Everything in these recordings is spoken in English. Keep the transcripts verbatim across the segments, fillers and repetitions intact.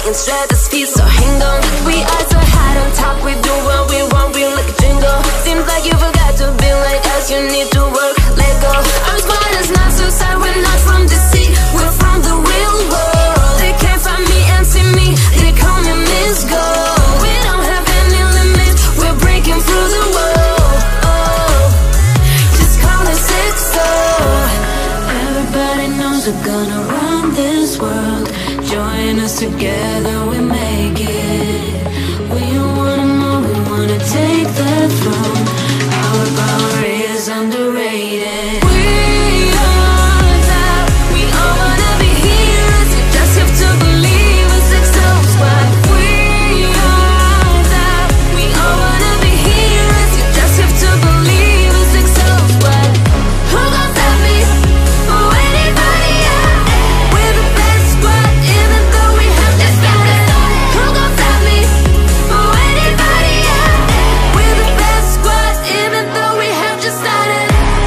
flying stratosphere, so hang on. We are so high on top, we do what we want, we like a jingle. Seems like you forgot to be like us, you need to work, let go. Our squad is not suicide, we're not from the sea, we're from the real world. They can't find me and see me, they call me Miss Gold. We don't have any limits, we're breaking through the world. Oh, just call it six oh. Everybody knows we're gonna run this world. Join us together, we make it. We wanna move, we wanna take the throne. Our power is underrated. We are that, we all wanna be heroes. You just have to believe us, six oh squad. We are that, we all wanna be heroes. You just have to believe us, six oh squad. Who gon' stop me? Oh, anybody else? We're the best squad, even though we have to start it. Who gon' stop me? Oh, anybody else? We're the best squad, even though we have just started.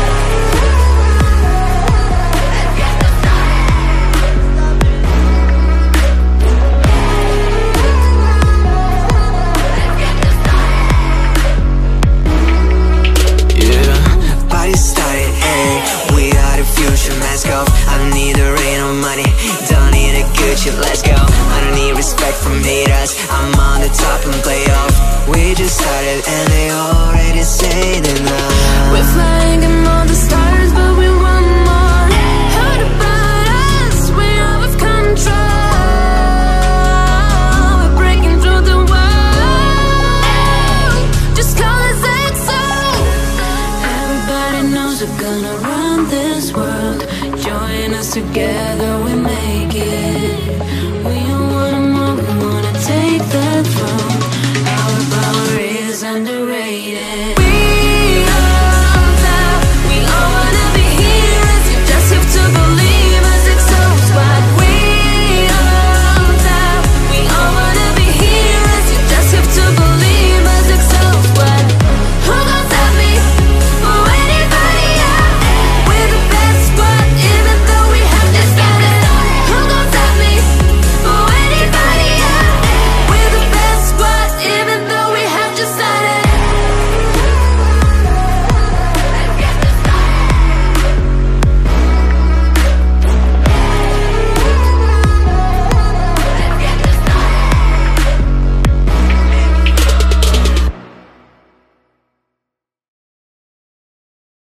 Yeah, party started, ayy. We are the future, mask off. I don't need the rain on money, don't need a Gucci, let's go. I don't need respect from haters, I'm on the top and play off. We just started and they already say that now We're flying among the stars, but